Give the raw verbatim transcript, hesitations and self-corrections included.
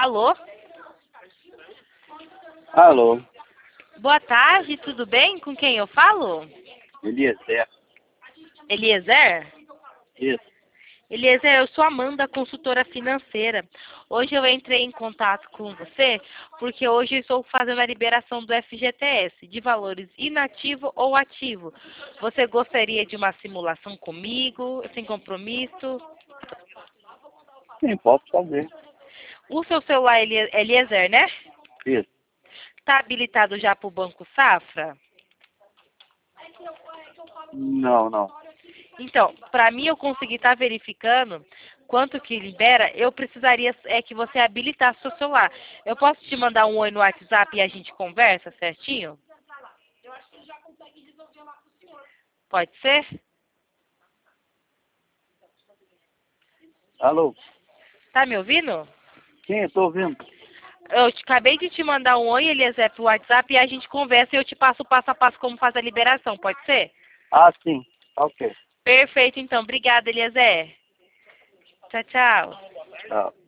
Alô? Alô, Boa tarde, tudo bem? Com quem eu falo? Eliezer. Eliezer? Isso. Eliezer, eu sou Amanda, consultora financeira. Hoje eu entrei em contato com você porque hoje eu estou fazendo a liberação do F G T S, de valores inativo ou ativo. Você gostaria de uma simulação comigo, sem compromisso? Sim, posso fazer. O seu celular é Elie- Eliezer, né? Isso. Está habilitado já para o Banco Safra? Não, não. Então, para mim eu conseguir estar verificando quanto que libera, eu precisaria é que você habilitasse seu celular. Eu posso te mandar um oi no WhatsApp e a gente conversa certinho? Pode ser? Alô? Tá me ouvindo? Sim, estou ouvindo. Eu te- acabei de te mandar um oi, Eliezer, pro WhatsApp e a gente conversa e eu te passo o passo a passo como faz a liberação, pode ser? Ah, sim. Ok. Perfeito, então. Obrigada, Eliezer. Tchau, tchau. Tchau.